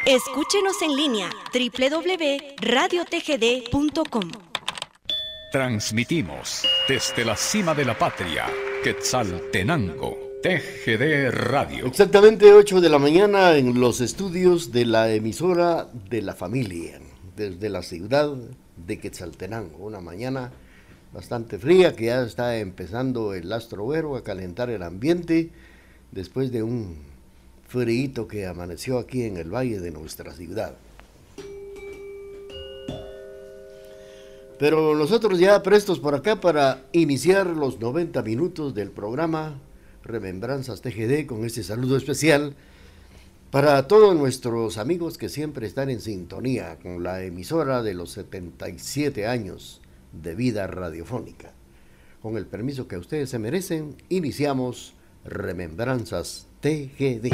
Escúchenos en línea www.radiotgd.com. Transmitimos desde la cima de la patria, Quetzaltenango, TGD Radio. Exactamente 8 de la mañana en los estudios de la emisora de la familia, desde la ciudad de Quetzaltenango. Una mañana bastante fría que ya está empezando el astrovero a calentar el ambiente después de un frío que amaneció aquí en el valle de nuestra ciudad. Pero nosotros ya prestos por acá para iniciar los 90 minutos del programa Remembranzas TGD con este saludo especial para todos nuestros amigos que siempre están en sintonía con la emisora de los 77 años de vida radiofónica. Con el permiso que ustedes se merecen, iniciamos Remembranzas TGD.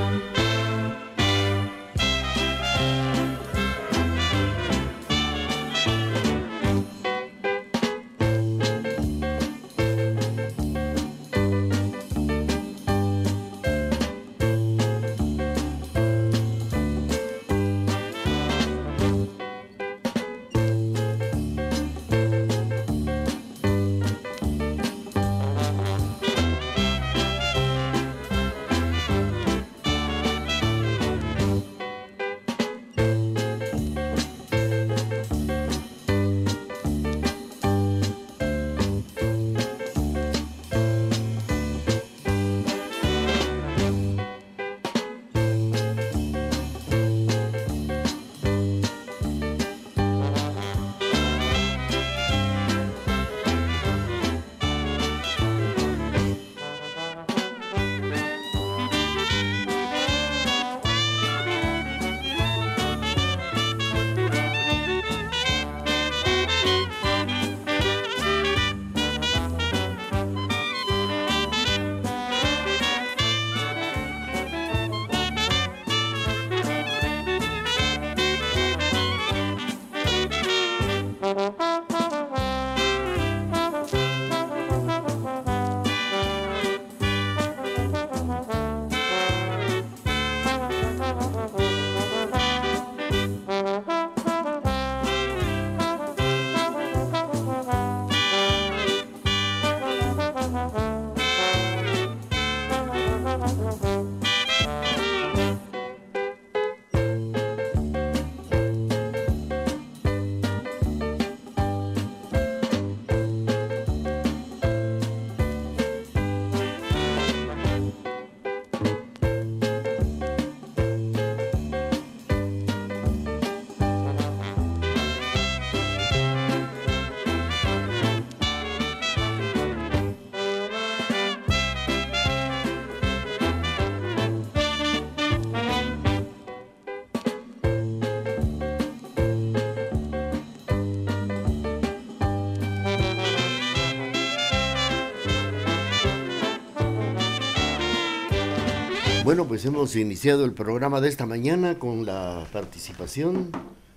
Bueno, pues hemos iniciado el programa de esta mañana con la participación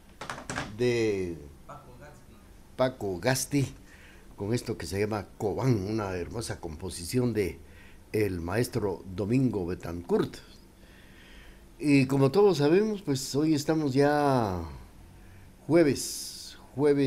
de Paco Gasti, con esto que se llama Cobán, una hermosa composición de el maestro Domingo Betancourt. Y como todos sabemos, pues hoy estamos ya jueves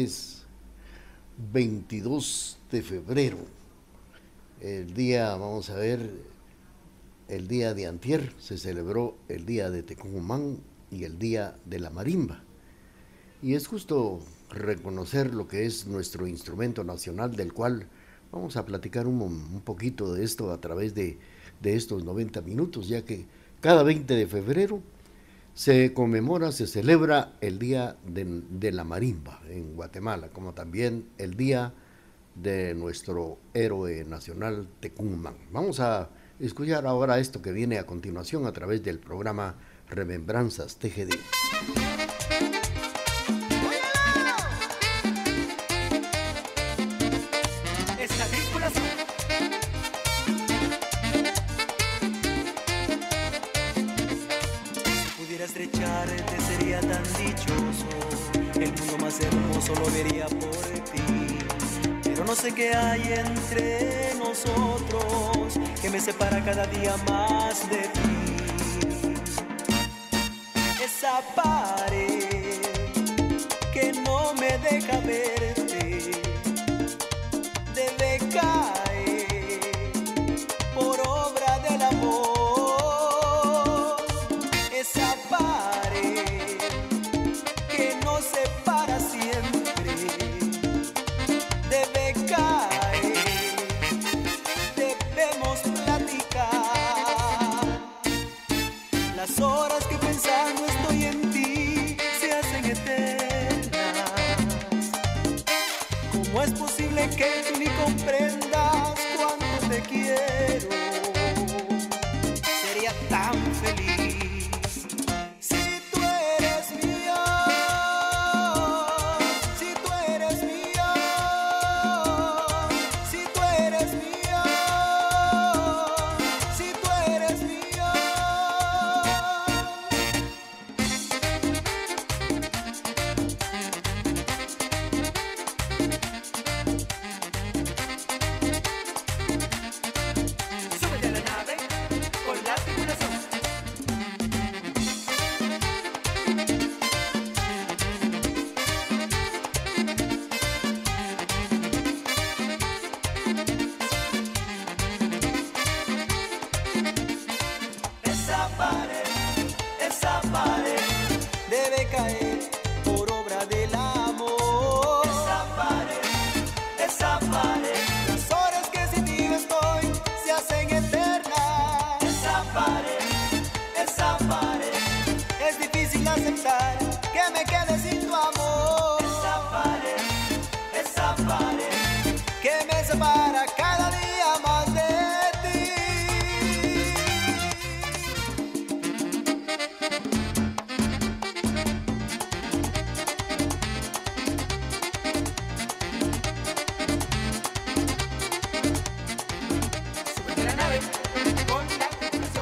22 de febrero. El día, vamos a ver, el día de antier se celebró el día de Tecumán y el día de la marimba. Y es justo reconocer lo que es nuestro instrumento nacional, del cual vamos a platicar un poquito de esto a través de estos 90 minutos, ya que cada 20 de febrero se conmemora, se celebra el día de la marimba en Guatemala, como también el día de nuestro héroe nacional Tecumán. Vamos a escuchar ahora esto que viene a continuación a través del programa Remembranzas TGD. Si pudiera estrecharte sería tan dichoso, el mundo más hermoso lo vería por ti. Pero no sé qué hay entre nosotros que me separa cada día más de ti. esa pared que no me deja verte debe caer por obra del amor. Esa pared que nos separa siempre debe caer. Debemos platicar. Las horas que pensando estoy en ti se hacen eternas. ¿Cómo es posible que tú ni comprendas cuánto te quiero? Sería tan feliz si tú eres mía, si tú eres mía, si tú eres mía, si tú eres mía. Súbete a la nave con la tripulación. Esa pared debe caer por obra del amor. Esa pared, las horas que sin ti estoy se hacen eternas. Esa pared, es difícil aceptar que me quede sin tu amor. Esa pared, que me separa cada día más de ti. Súbete a la nave con la tripulación.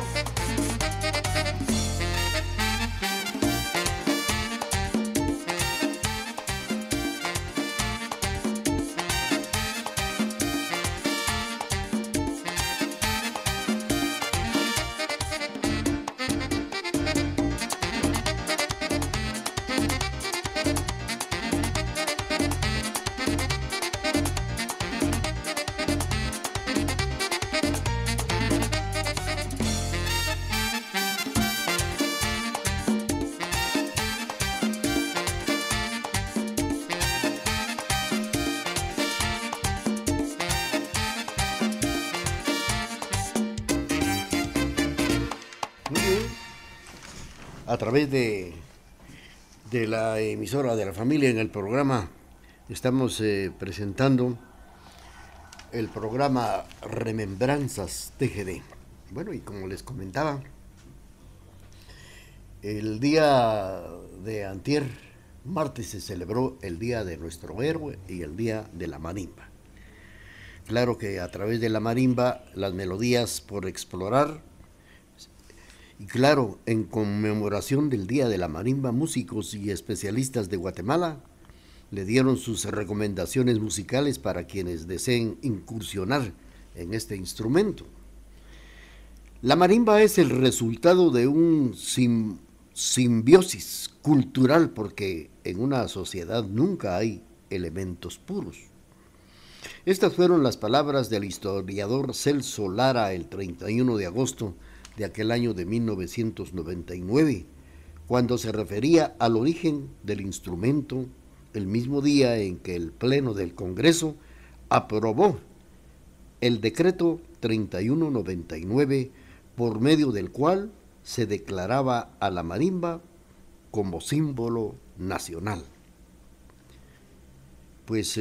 Muy bien. A través de la emisora de la familia en el programa estamos presentando el programa Remembranzas TGD. Bueno, y como les comentaba, el día de antier, martes, se celebró el día de nuestro héroe y el día de la marimba. Claro que a través de la marimba, las melodías por explorar. Y claro, en conmemoración del Día de la Marimba, músicos y especialistas de Guatemala le dieron sus recomendaciones musicales para quienes deseen incursionar en este instrumento. La marimba es el resultado de un simbiosis cultural, porque en una sociedad nunca hay elementos puros. Estas fueron las palabras del historiador Celso Lara el 31 de agosto de aquel año de 1999, cuando se refería al origen del instrumento, el mismo día en que el Pleno del Congreso aprobó el decreto 3199, por medio del cual se declaraba a la marimba como símbolo nacional. Pues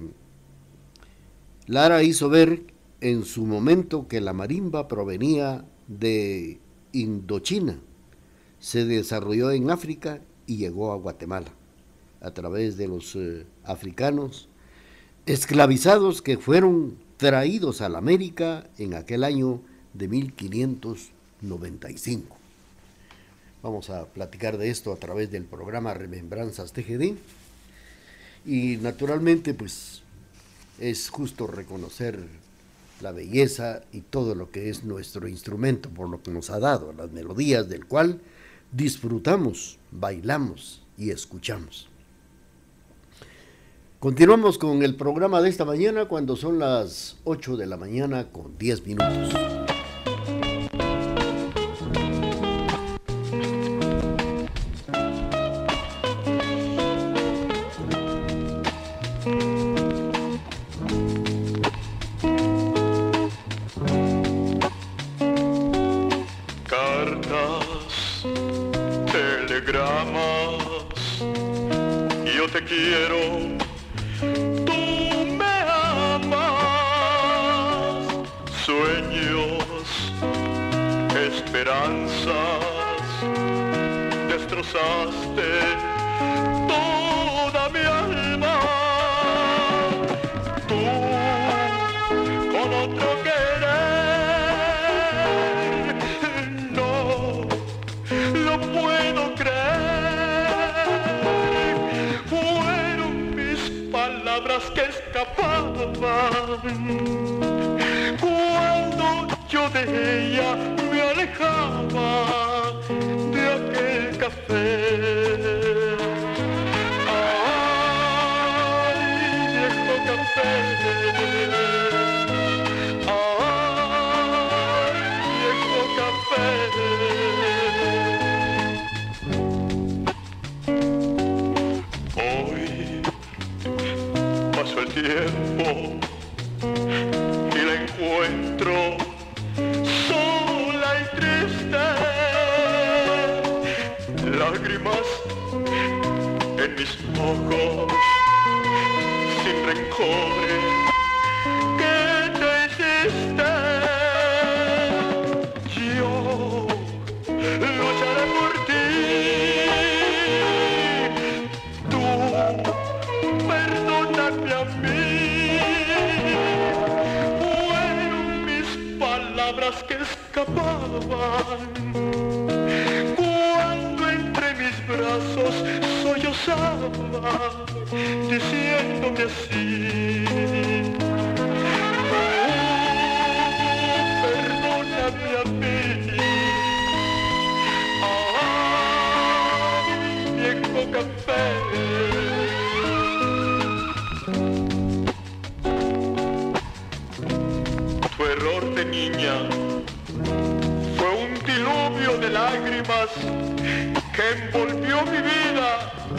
Lara hizo ver en su momento que la marimba provenía de Indochina, se desarrolló en África y llegó a Guatemala a través de los africanos esclavizados que fueron traídos a la América en aquel año de 1595. Vamos a platicar de esto a través del programa Remembranzas TGD, y naturalmente pues es justo reconocer la belleza y todo lo que es nuestro instrumento, por lo que nos ha dado, las melodías del cual disfrutamos, bailamos y escuchamos. Continuamos con el programa de esta mañana cuando son las 8 de la mañana con 10 minutos. Cartas, telegramas, yo te quiero. Esperanzas, destrozaste toda mi alma. Tú con otro querer, no lo puedo creer. Fueron mis palabras que escapaban cuando yo de ella me alejaba de aquel café. Ay, viejo café. Ay, viejo café. Hoy pasó el tiempo y la encuentro sola y triste, lágrimas en mis ojos, sin rencores. ¿Qué te hiciste? Yo lucharé por ti. Tú perdóname a mí. Que escapaban cuando entre mis brazos sollozaba, diciéndome así: perdóname a mí. Ay, viejo café. Tu error de niña fue un diluvio de lágrimas que envolvió mi vida,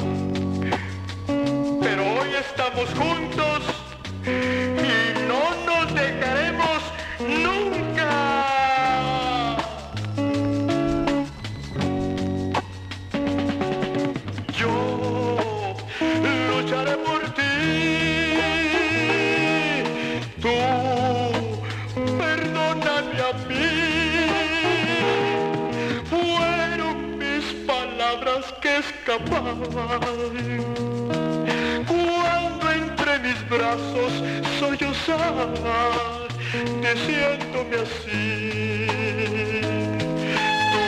pero hoy estamos juntos y no nos dejaremos nunca. Yo lucharé por ti. Tú perdóname a mí. Fueron mis palabras que escapaban cuando entre mis brazos sollozaba, diciéndome así: tú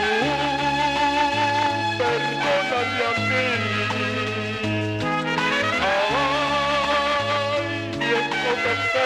perdóname a mí. Ay, viejo café.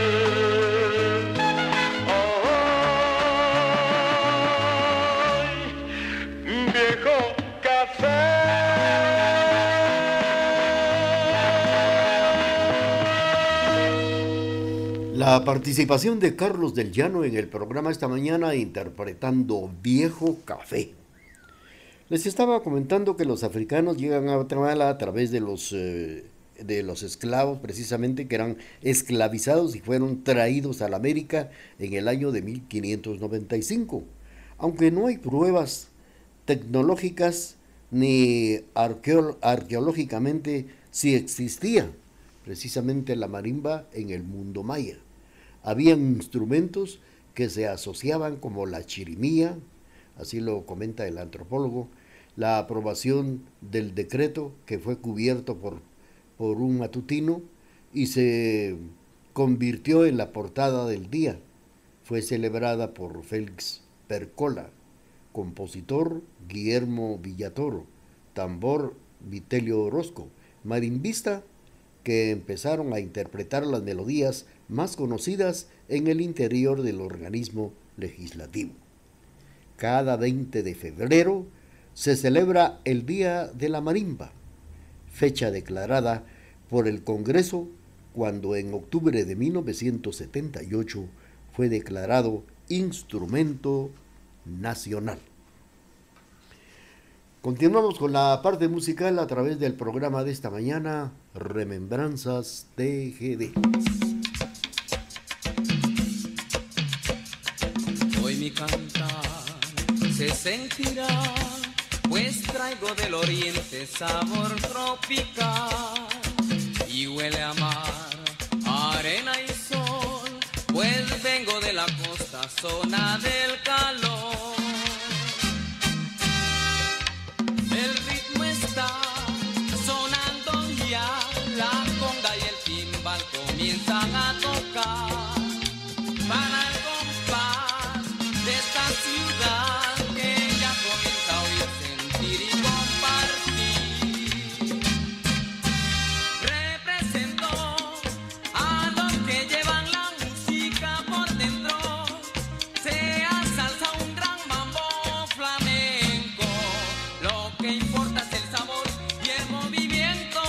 La participación de Carlos del Llano en el programa esta mañana interpretando Viejo Café. Les estaba comentando que los africanos llegan a Guatemala a través de los esclavos, precisamente, que eran esclavizados y fueron traídos a la América en el año de 1595. Aunque no hay pruebas tecnológicas ni arqueológicamente si existía precisamente la marimba en el mundo maya. Habían instrumentos que se asociaban como la chirimía, así lo comenta el antropólogo, la aprobación del decreto que fue cubierto por un matutino y se convirtió en la portada del día. Fue celebrada por Félix Percola, compositor Guillermo Villatoro, tambor Vitelio Orozco, marimbista que empezaron a interpretar las melodías más conocidas en el interior del organismo legislativo. Cada 20 de febrero se celebra el Día de la Marimba, fecha declarada por el Congreso cuando en octubre de 1978 fue declarado instrumento nacional. Continuamos con la parte musical a través del programa de esta mañana, Remembranzas TGD. Hoy mi cantar se sentirá, pues traigo del oriente sabor tropical y huele a mar, arena y sol, pues vengo de la costa, zona del calor. El ritmo está sonando ya, la conga y el timbal comienzan a tocar para el compás de esta ciudad que ya comienza a oír, sentir y compartir. Represento a los que llevan la música por dentro, sea salsa, un gran mambo flamenco, lo que importa es el sabor y el movimiento.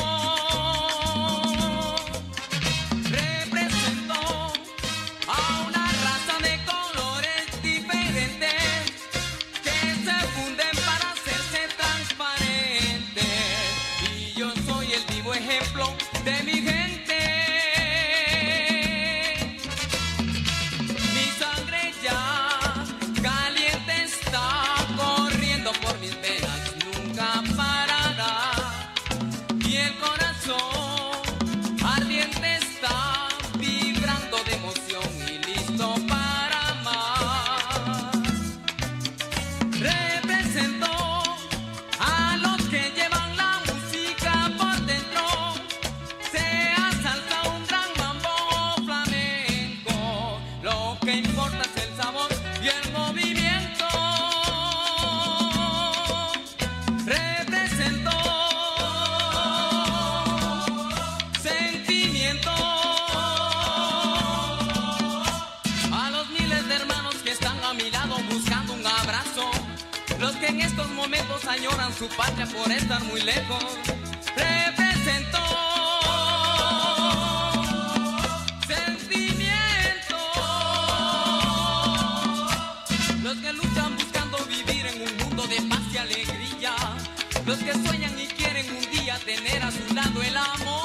Represento a una raza de colores diferentes que se funden para hacerse transparentes, y yo soy el vivo ejemplo de mi gente. Mi sangre ya caliente está corriendo por mis venas, nunca parará, y el corazón ardiente está vibrando de emoción y listo para más. Represento a los que llevan la música por dentro, sea salsa, un gran mambo flamenco, lo que importa es el sabor y el movimiento. Represento sentimiento a los miles de hermanos que están a mi lado buscando un abrazo, los que en estos momentos añoran su patria por estar muy lejos. Represento sentimiento, los que luchan buscando vivir en un mundo de paz y alegría, los que sueñan y quieren un día tener a su lado el amor.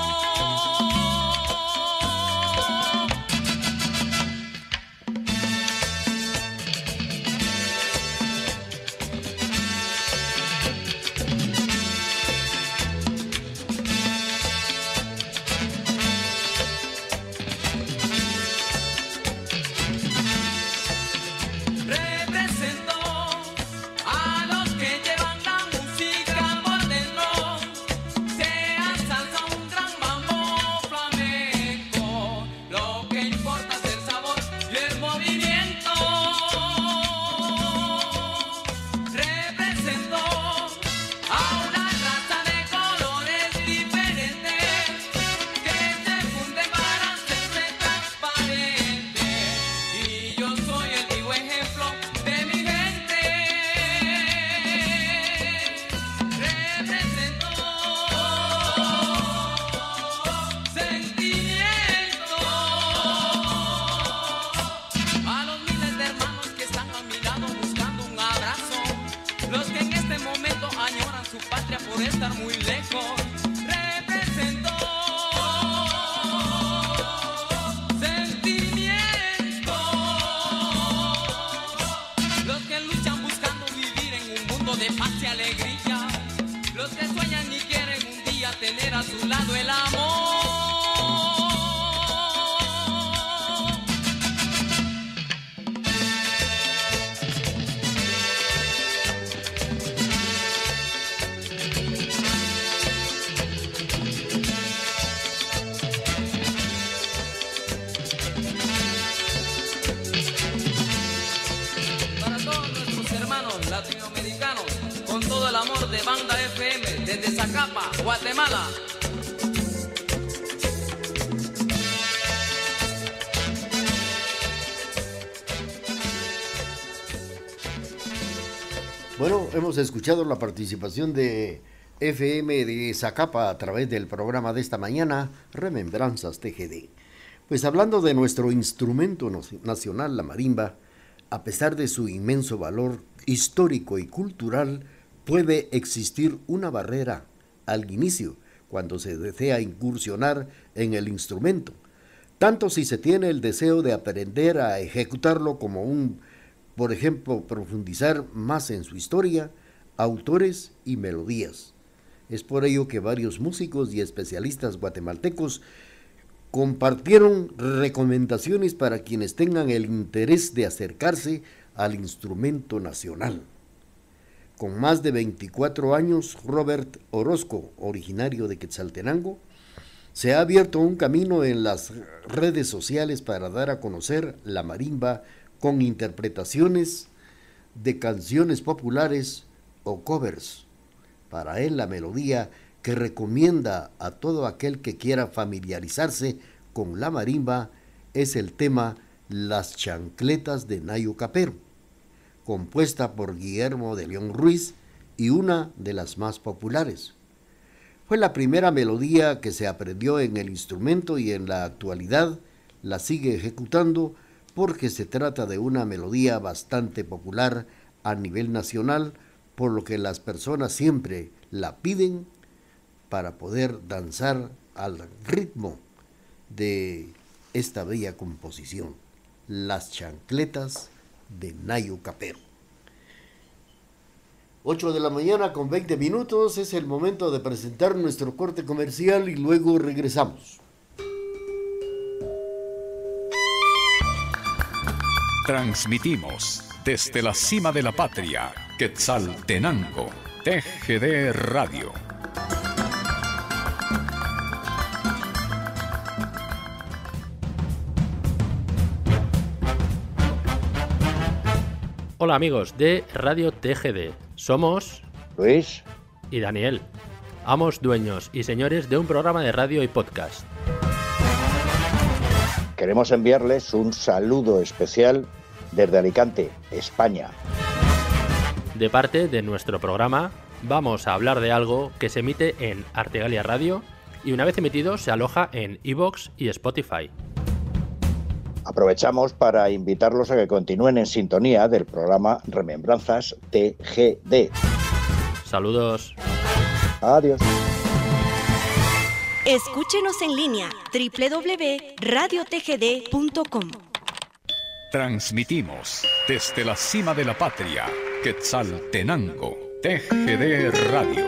Represento a los que llevan la música por dentro, sea salsa, un gran mambo flamenco, lo que importa es el sabor y el movimiento. Represento a una raza de colores diferentes que se funden para hacerse transparentes, y yo soy el vivo ejemplo de mi gente. Represento sentimiento a los miles de hermanos que están a mi lado buscando un abrazo, los que en este momento añoran su patria por estar muy lejos. Represento sentimiento, los que luchan buscando vivir en un mundo de paz y alegría, los que sueñan y quieren un día tener a su lado el amor. Para todos nuestros hermanos latinoamericanos, con todo el amor de Banda FM, desde Zacapa, Guatemala. Bueno, hemos escuchado la participación de FM de Zacapa a través del programa de esta mañana, Remembranzas TGD. Pues hablando de nuestro instrumento nacional, la marimba, a pesar de su inmenso valor histórico y cultural, puede existir una barrera al inicio cuando se desea incursionar en el instrumento, tanto si se tiene el deseo de aprender a ejecutarlo como por ejemplo, profundizar más en su historia, autores y melodías. Es por ello que varios músicos y especialistas guatemaltecos compartieron recomendaciones para quienes tengan el interés de acercarse al instrumento nacional. Con más de 24 años, Robert Orozco, originario de Quetzaltenango, se ha abierto un camino en las redes sociales para dar a conocer la marimba con interpretaciones de canciones populares o covers. Para él, la melodía que recomienda a todo aquel que quiera familiarizarse con la marimba es el tema Las Chancletas de Nayo Capero, compuesta por Guillermo de León Ruiz y una de las más populares. Fue la primera melodía que se aprendió en el instrumento y en la actualidad la sigue ejecutando porque se trata de una melodía bastante popular a nivel nacional, por lo que las personas siempre la piden para poder danzar al ritmo de esta bella composición, Las Chancletas de Nayo Capero. 8 de la mañana con 20 minutos, es el momento de presentar nuestro corte comercial y luego regresamos. Transmitimos desde la cima de la patria, Quetzaltenango, TGD Radio. Hola amigos de Radio TGD, somos Luis y Daniel, amos, dueños y señores de un programa de radio y podcast. Queremos enviarles un saludo especial desde Alicante, España. De parte de nuestro programa, vamos a hablar de algo que se emite en Artegalia Radio y una vez emitido se aloja en iVoox y Spotify. Aprovechamos para invitarlos a que continúen en sintonía del programa Remembranzas TGD. Saludos. Adiós. Escúchenos en línea www.radiotgd.com. Transmitimos desde la cima de la patria, Quetzaltenango, TGD Radio.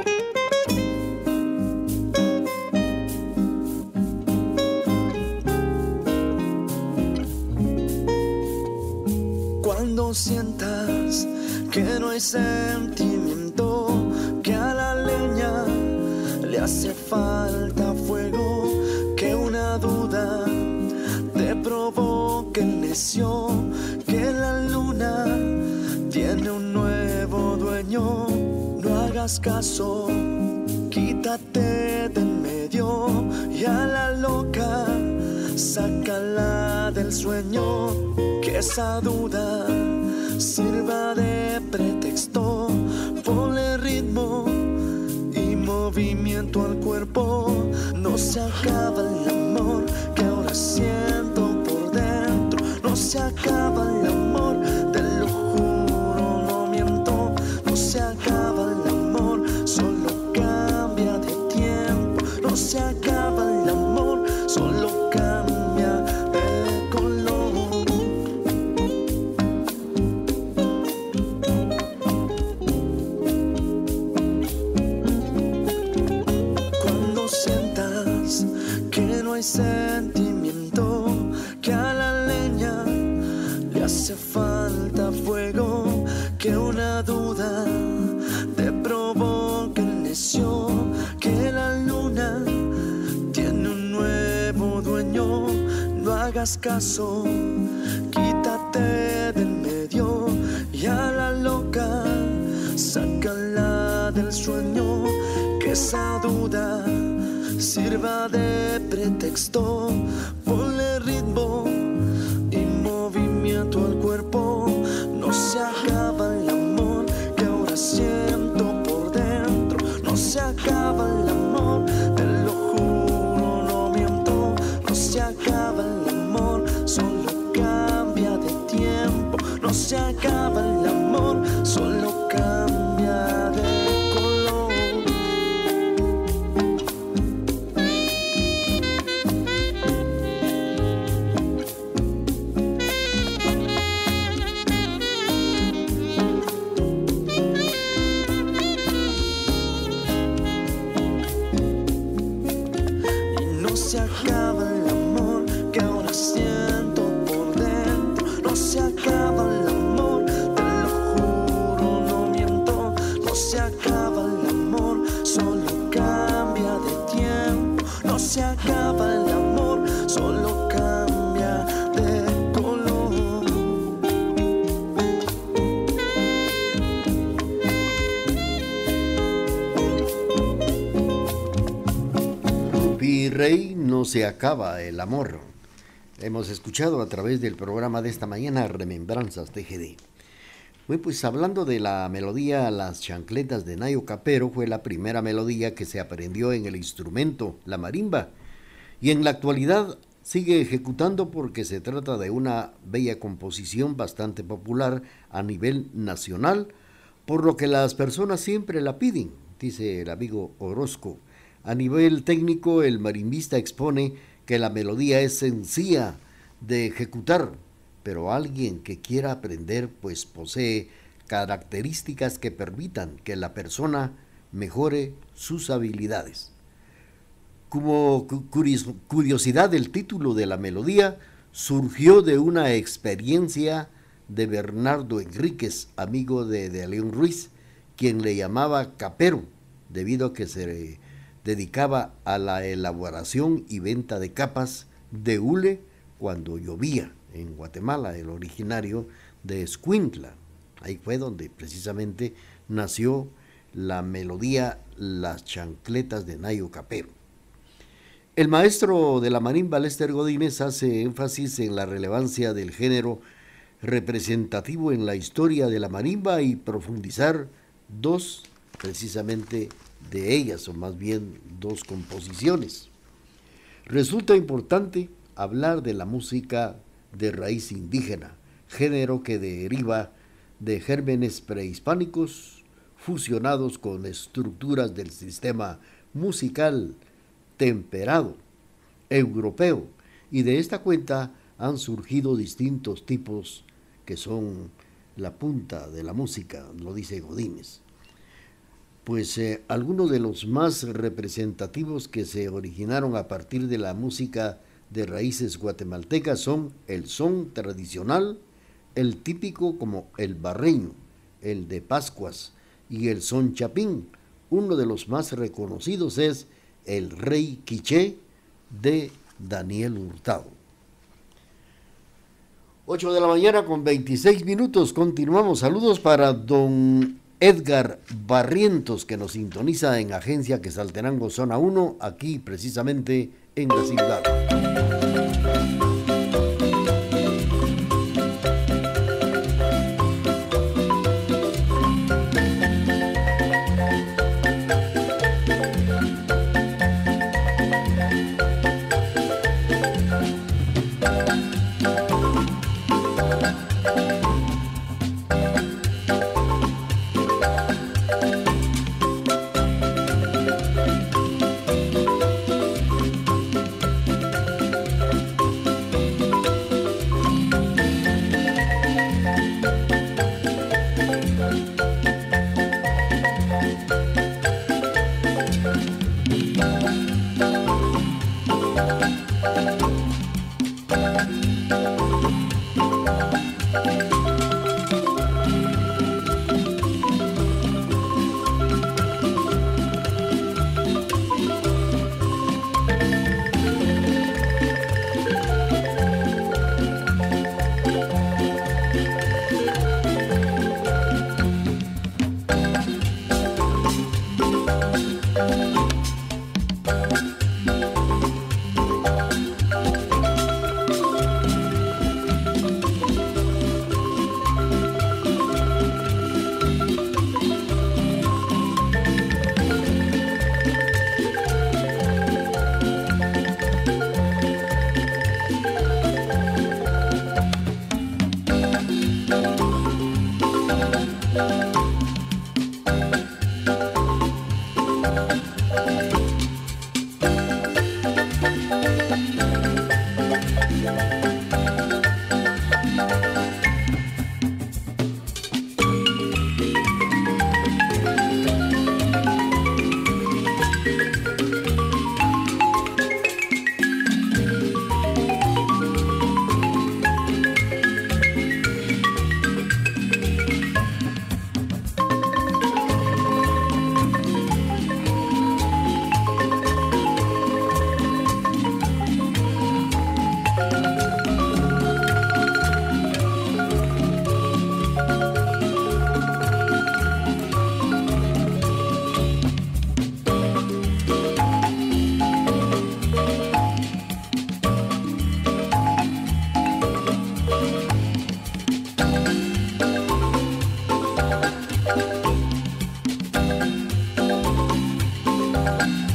Cuando sientas que no hay sentimiento, que a la leña le hace falta fuego, que una duda te provoque el necio, que la luna tiene un nuevo dueño, no hagas caso, quítate del medio y a la loca sácala del sueño, que esa duda sirva de pretexto, ponle ritmo y movimiento al cuerpo, no se acaba el amor que ahora siento por dentro, no se acaba el amor, te lo juro, no miento, no se acaba el amor, solo cambia de tiempo, no se acaba el amor, solo cambia de color. Cuando sientas que no hay sentimiento, que a la leña le hace falta fuego, que una duda te provoca el necio, que la luna tiene un nuevo dueño, no hagas caso, quítate del medio y a la loca sácala del sueño, que esa duda sirva de pretexto, ponle ritmo y movimiento al cuerpo, no se acaba el amor que ahora se acaba el amor, te lo juro, no miento. No se acaba el amor, solo cambia de tiempo. No se acaba el amor, solo cambia de color. Se acaba el amor que ahora siento por dentro. No se acaba el amor, te lo juro, no miento. No se acaba el amor, solo cambia de tiempo. No se acaba el amor, solo cambia de color. Rey, no se acaba el amor. Hemos escuchado a través del programa de esta mañana Remembranzas TGD. Bueno, pues hablando de la melodía Las Chancletas de Nayo Capero, fue la primera melodía que se aprendió en el instrumento, la marimba, y en la actualidad sigue ejecutando porque se trata de una bella composición bastante popular a nivel nacional, por lo que las personas siempre la piden, dice el amigo Orozco. A nivel técnico, el marimbista expone que la melodía es sencilla de ejecutar, pero alguien que quiera aprender pues posee características que permitan que la persona mejore sus habilidades. Como curiosidad, el título de la melodía surgió de una experiencia de Bernardo Enríquez, amigo de León Ruiz, quien le llamaba Capero, debido a que se dedicaba a la elaboración y venta de capas de hule cuando llovía en Guatemala, el originario de Escuintla. Ahí fue donde precisamente nació la melodía Las Chancletas de Nayo Capero. El maestro de la marimba, Lester Godínez, hace énfasis en la relevancia del género representativo en la historia de la marimba y profundizar dos precisamente de ellas, o más bien dos composiciones. Resulta importante hablar de la música de raíz indígena, género que deriva de gérmenes prehispánicos fusionados con estructuras del sistema musical temperado europeo, y de esta cuenta han surgido distintos tipos que son la punta de la música, lo dice Godínez. Pues algunos de los más representativos que se originaron a partir de la música de raíces guatemaltecas son el son tradicional, el típico como el barreño, el de Pascuas y el son chapín. Uno de los más reconocidos es el Rey Quiché de Daniel Hurtado. 8 de la mañana con 26 minutos, continuamos. Saludos para don Edgar Barrientos, que nos sintoniza en Agencia Quetzaltenango Zona 1, aquí precisamente en la ciudad.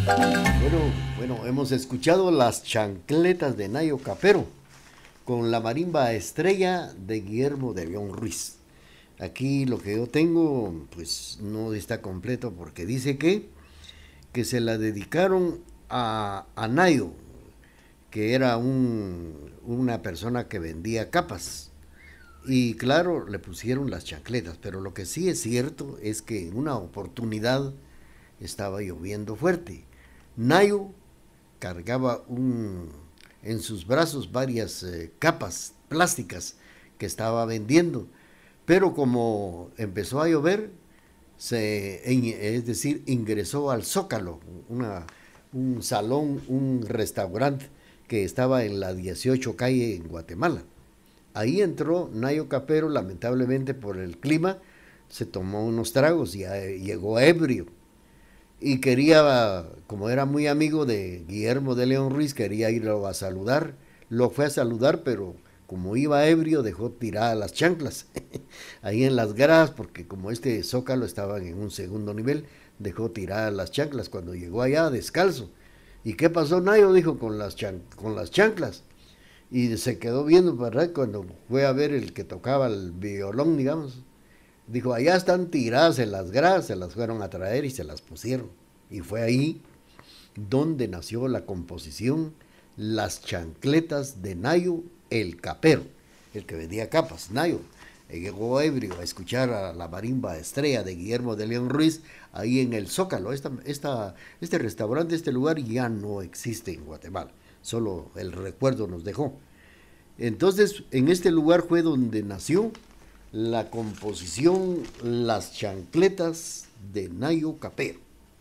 Bueno, hemos escuchado las chancletas de Nayo Capero con la marimba Estrella de Guillermo de León Ruiz. Aquí lo que yo tengo, pues no está completo porque dice que se la dedicaron a Nayo, que era una persona que vendía capas. Y claro, le pusieron las chancletas, pero lo que sí es cierto es que en una oportunidad estaba lloviendo fuerte. Nayo cargaba en sus brazos varias capas plásticas que estaba vendiendo, pero como empezó a llover, es decir, ingresó al Zócalo, un salón, un restaurante que estaba en la 18 calle en Guatemala. Ahí entró Nayo Capero, lamentablemente por el clima, se tomó unos tragos y llegó ebrio. Y quería, como era muy amigo de Guillermo de León Ruiz, quería irlo a saludar. Lo fue a saludar, pero como iba ebrio, dejó tiradas las chanclas ahí en las gradas, porque como este Zócalo estaba en un segundo nivel, dejó tiradas las chanclas cuando llegó allá descalzo. ¿Y qué pasó, Nayo? Dijo, con las chanclas. Y se quedó viendo, ¿verdad? Cuando fue a ver el que tocaba el violón, digamos. Dijo, allá están tiradas en las gradas, se las fueron a traer y se las pusieron. Y fue ahí donde nació la composición Las Chancletas de Nayo el Capero, el que vendía capas. Nayo llegó ebrio a escuchar a la marimba Estrella de Guillermo de León Ruiz ahí en el Zócalo. Este restaurante, este lugar ya no existe en Guatemala, solo el recuerdo nos dejó. Entonces, en este lugar fue donde nació la composición Las Chancletas de Nayo Capero.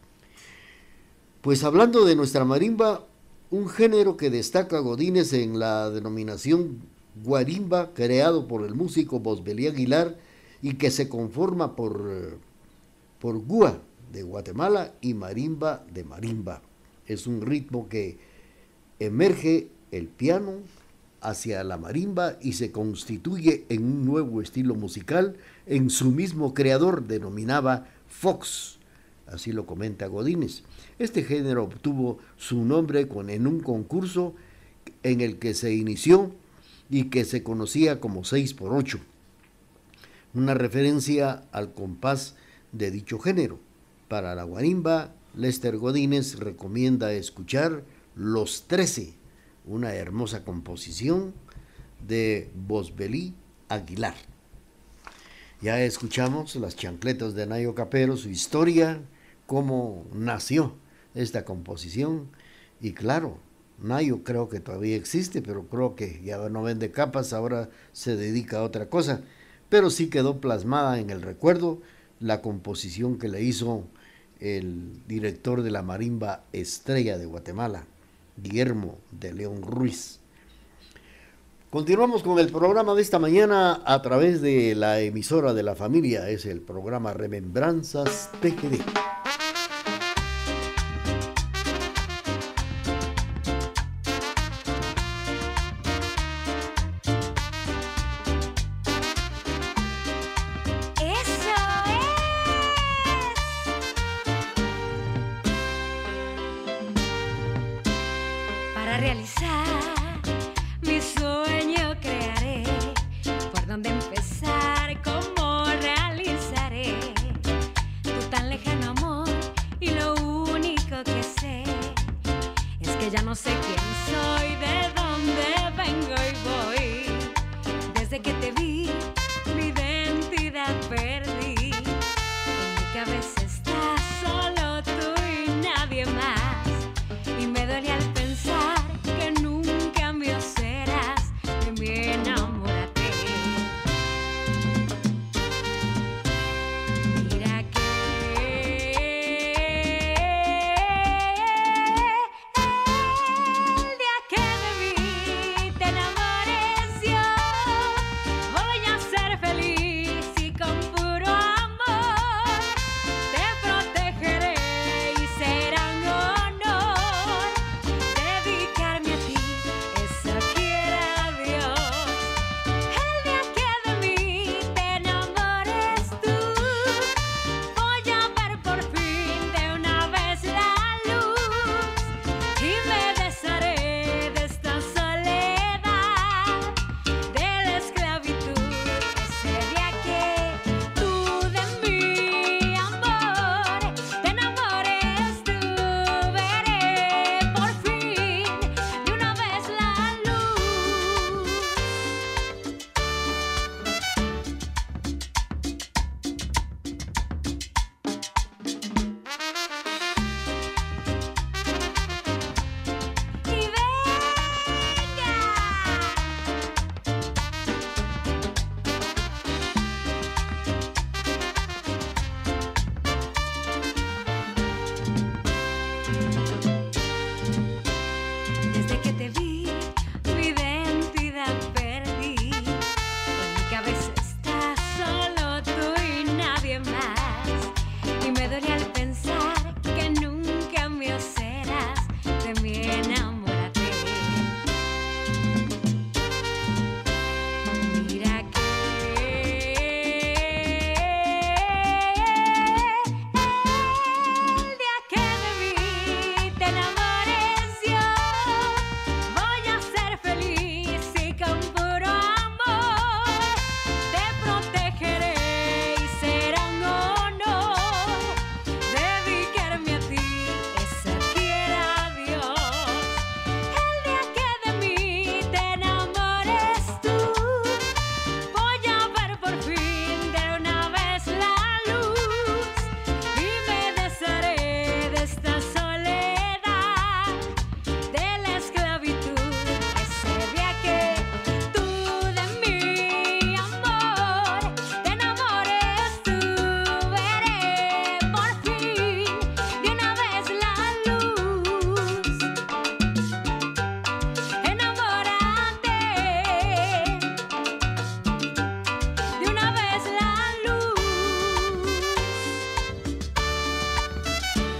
Pues hablando de nuestra marimba, un género que destaca Godínez en la denominación guarimba, creado por el músico Bosbelí Aguilar y que se conforma por gua de Guatemala y marimba de marimba. Es un ritmo que emerge el piano hacia la marimba y se constituye en un nuevo estilo musical en su mismo creador, denominaba Fox, así lo comenta Godínez. Este género obtuvo su nombre en un concurso en el que se inició y que se conocía como 6x8, una referencia al compás de dicho género. Para la guarimba, Lester Godínez recomienda escuchar Los 13, una hermosa composición de Bosbelí Aguilar. Ya escuchamos Las Chancletas de Nayo Capero, su historia, cómo nació esta composición. Y claro, Nayo creo que todavía existe, pero creo que ya no vende capas, ahora se dedica a otra cosa. Pero sí quedó plasmada en el recuerdo la composición que le hizo el director de la marimba Estrella de Guatemala, Guillermo de León Ruiz. Continuamos con el programa de esta mañana a través de la emisora de la familia, es el programa Remembranzas TGD.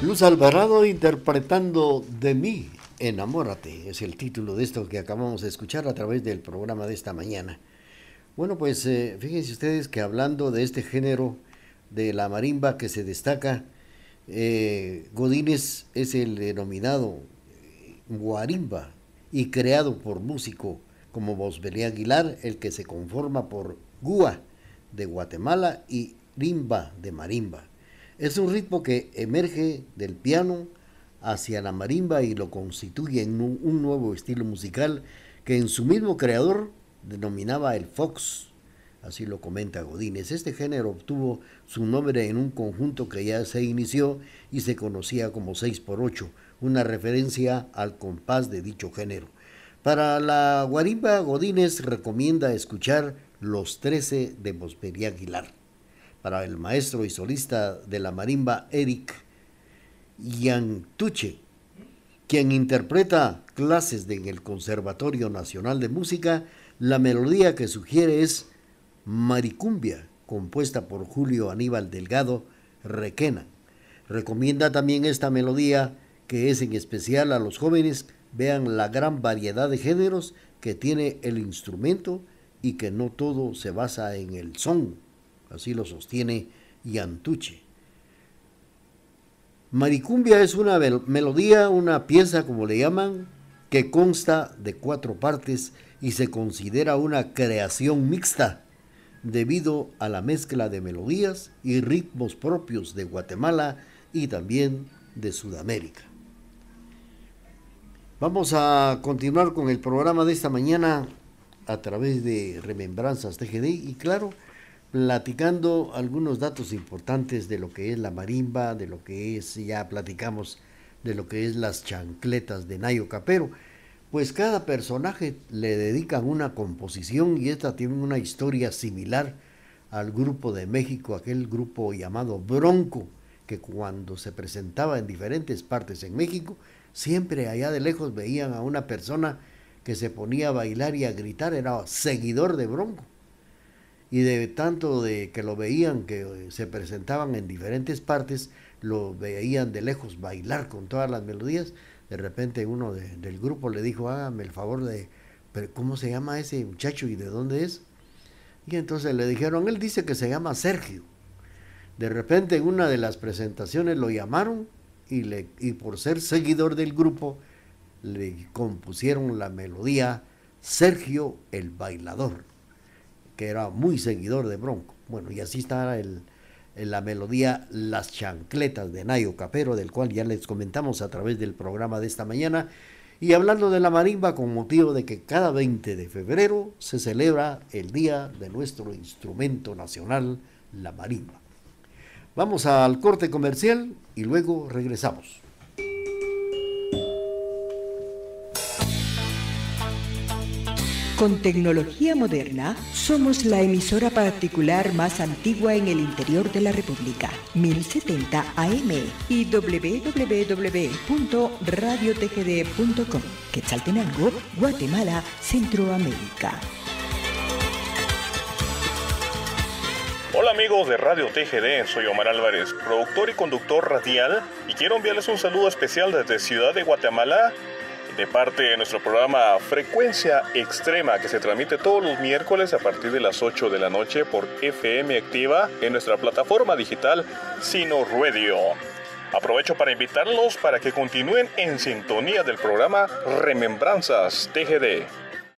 Luz Alvarado interpretando De mí, enamórate, es el título de esto que acabamos de escuchar a través del programa de esta mañana. Bueno, pues fíjense ustedes que hablando de este género de la marimba que se destaca, Godínez es el denominado guarimba y creado por músico como Bosbelé Aguilar, el que se conforma por gua de Guatemala y rimba de marimba. Es un ritmo que emerge del piano hacia la marimba y lo constituye en un nuevo estilo musical que en su mismo creador denominaba el fox. Así lo comenta Godínez. Este género obtuvo su nombre en un conjunto que ya se inició y se conocía como 6x8, una referencia al compás de dicho género. Para la guarimba, Godínez recomienda escuchar Los 13 de Bosbelé Aguilar. Para el maestro y solista de la marimba, Eric Yantuche, quien interpreta clases en el Conservatorio Nacional de Música, la melodía que sugiere es Maricumbia, compuesta por Julio Aníbal Delgado Requena. Recomienda también esta melodía, que es en especial a los jóvenes, vean la gran variedad de géneros que tiene el instrumento y que no todo se basa en el son. Así lo sostiene Yantuche. Maricumbia es una melodía, una pieza como le llaman, que consta de 4 partes y se considera una creación mixta debido a la mezcla de melodías y ritmos propios de Guatemala y también de Sudamérica. Vamos a continuar con el programa de esta mañana a través de Remembranzas TGD y claro, platicando algunos datos importantes de lo que es la marimba, de lo que es, ya platicamos de lo que es las chancletas de Nayo Capero. Pues cada personaje le dedican una composición y esta tiene una historia similar al grupo de México, aquel grupo llamado Bronco, que cuando se presentaba en diferentes partes en México, siempre allá de lejos veían a una persona que se ponía a bailar y a gritar, era seguidor de Bronco. Y de tanto de que lo veían, que se presentaban en diferentes partes, lo veían de lejos bailar con todas las melodías. De repente uno del grupo le dijo, hágame el favor de, ¿pero cómo se llama ese muchacho y de dónde es? Y entonces le dijeron, él dice que se llama Sergio. De repente en una de las presentaciones lo llamaron y por ser seguidor del grupo le compusieron la melodía Sergio el Bailador, que era muy seguidor de Bronco. Bueno, y así está la melodía Las Chancletas de Nayo Capero, del cual ya les comentamos a través del programa de esta mañana. Y hablando de la marimba, con motivo de que cada 20 de febrero se celebra el día de nuestro instrumento nacional, la marimba. Vamos al corte comercial y luego regresamos. Con tecnología moderna, somos la emisora particular más antigua en el interior de la República, 1070 AM y www.radiotgd.com, Quetzaltenango, Guatemala, Centroamérica. Hola amigos de Radio TGD, soy Omar Álvarez, productor y conductor radial, y quiero enviarles un saludo especial desde Ciudad de Guatemala, de parte de nuestro programa Frecuencia Extrema, que se transmite todos los miércoles a partir de las 8 de la noche por FM Activa en nuestra plataforma digital Sino Radio. Aprovecho para invitarlos para que continúen en sintonía del programa Remembranzas TGD.